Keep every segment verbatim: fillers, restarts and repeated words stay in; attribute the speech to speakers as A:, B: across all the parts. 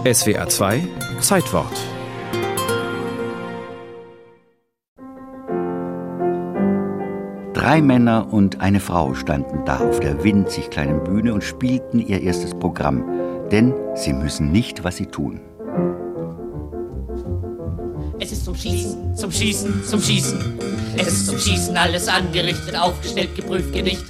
A: S W R zwei Zeitwort.
B: Drei Männer und eine Frau standen da auf der winzig kleinen Bühne und spielten ihr erstes Programm, denn sie müssen nicht, was sie tun.
C: Es ist zum Schießen, zum Schießen, zum Schießen. Es ist zum Schießen alles angerichtet, aufgestellt, geprüft, gedichtet.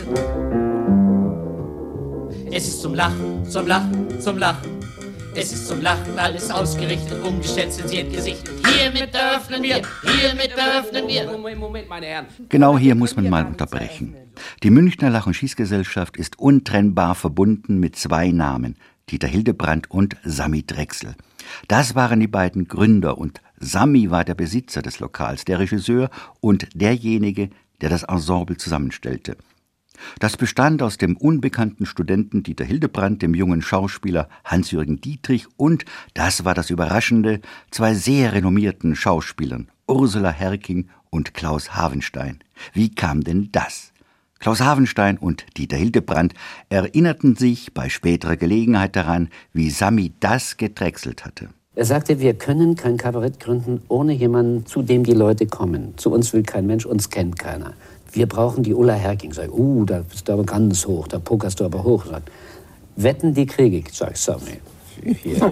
C: Es ist zum Lachen, zum Lachen, zum Lachen. Es ist zum Lachen alles ausgerichtet, umgestellt, zensiert, gesichtet. Hiermit eröffnen wir, hiermit eröffnen wir. Moment, Moment, meine Herren.
B: Genau hier muss man mal unterbrechen. Die Münchner Lach- und Schießgesellschaft ist untrennbar verbunden mit zwei Namen, Dieter Hildebrandt und Sami Drechsel. Das waren die beiden Gründer und Sami war der Besitzer des Lokals, der Regisseur und derjenige, der das Ensemble zusammenstellte. Das bestand aus dem unbekannten Studenten Dieter Hildebrandt, dem jungen Schauspieler Hans-Jürgen Dietrich und, das war das Überraschende, zwei sehr renommierten Schauspielern, Ursula Herking und Klaus Havenstein. Wie kam denn das? Klaus Havenstein und Dieter Hildebrandt erinnerten sich bei späterer Gelegenheit daran, wie Sami das gedrechselt hatte.
D: Er sagte, wir können kein Kabarett gründen ohne jemanden, zu dem die Leute kommen. Zu uns will kein Mensch, uns kennt keiner. Wir brauchen die Ulla Herking. Sag, uh, da bist du aber ganz hoch, da pokerst du aber hoch. Sagt, wetten, die kriege ich. Sag ich, Sami. Hier.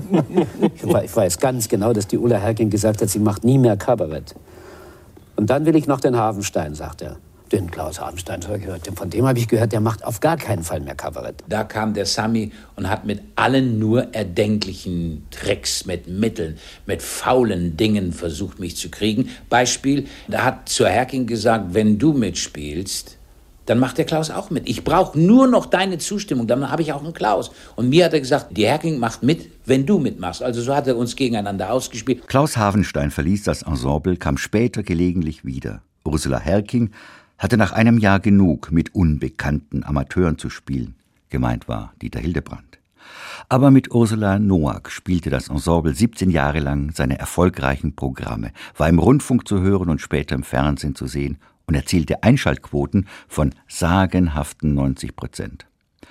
D: Ich weiß ganz genau, dass die Ulla Herking gesagt hat, sie macht nie mehr Kabarett. Und dann will ich noch den Havenstein, sagt er. Den Klaus Havenstein, von dem habe ich gehört, der macht auf gar keinen Fall mehr Kabarett.
E: Da kam der Sami und hat mit allen nur erdenklichen Tricks, mit Mitteln, mit faulen Dingen versucht, mich zu kriegen. Beispiel, da hat zur Herking gesagt, wenn du mitspielst, dann macht der Klaus auch mit. Ich brauche nur noch deine Zustimmung, dann habe ich auch einen Klaus. Und mir hat er gesagt, die Herking macht mit, wenn du mitmachst. Also so hat er uns gegeneinander ausgespielt.
B: Klaus Havenstein verließ das Ensemble, kam später gelegentlich wieder. Ursula Herking hatte nach einem Jahr genug, mit unbekannten Amateuren zu spielen. Gemeint war Dieter Hildebrandt. Aber mit Ursula Noack spielte das Ensemble siebzehn Jahre lang seine erfolgreichen Programme, war im Rundfunk zu hören und später im Fernsehen zu sehen und erzielte Einschaltquoten von sagenhaften neunzig Prozent.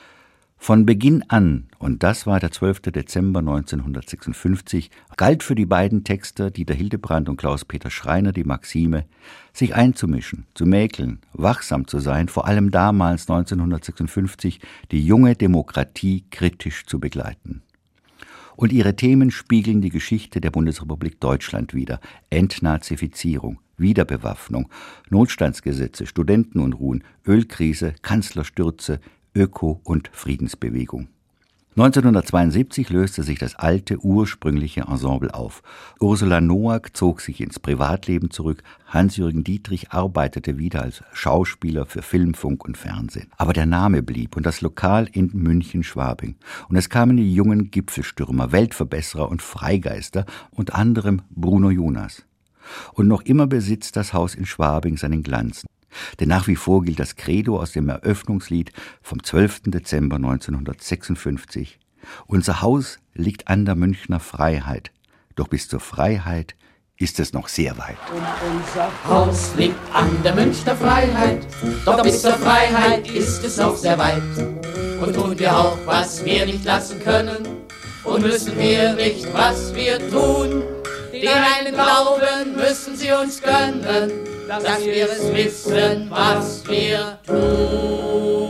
B: Von Beginn an, und das war der zwölfte Dezember neunzehnhundertsechsundfünfzig, galt für die beiden Texter Dieter Hildebrandt und Klaus-Peter Schreiner die Maxime, sich einzumischen, zu mäkeln, wachsam zu sein, vor allem damals neunzehnhundertsechsundfünfzig die junge Demokratie kritisch zu begleiten. Und ihre Themen spiegeln die Geschichte der Bundesrepublik Deutschland wider: Entnazifizierung, Wiederbewaffnung, Notstandsgesetze, Studentenunruhen, Ölkrise, Kanzlerstürze, Öko- und Friedensbewegung. neunzehnhundertzweiundsiebzig löste sich das alte, ursprüngliche Ensemble auf. Ursula Noack zog sich ins Privatleben zurück, Hans-Jürgen Dietrich arbeitete wieder als Schauspieler für Film, Funk und Fernsehen. Aber der Name blieb und das Lokal in München-Schwabing. Und es kamen die jungen Gipfelstürmer, Weltverbesserer und Freigeister, unter anderem Bruno Jonas. Und noch immer besitzt das Haus in Schwabing seinen Glanz. Denn nach wie vor gilt das Credo aus dem Eröffnungslied vom zwölften Dezember neunzehnhundertsechsundfünfzig. Unser Haus liegt an der Münchner Freiheit, doch bis zur Freiheit ist es noch sehr weit.
C: Und unser Haus liegt an der Münchner Freiheit, doch bis zur Freiheit ist es noch sehr weit. Und tun wir auch, was wir nicht lassen können, und müssen wir nicht, was wir tun. Den reinen Glauben müssen sie uns gönnen, dass wir es wissen, was wir tun.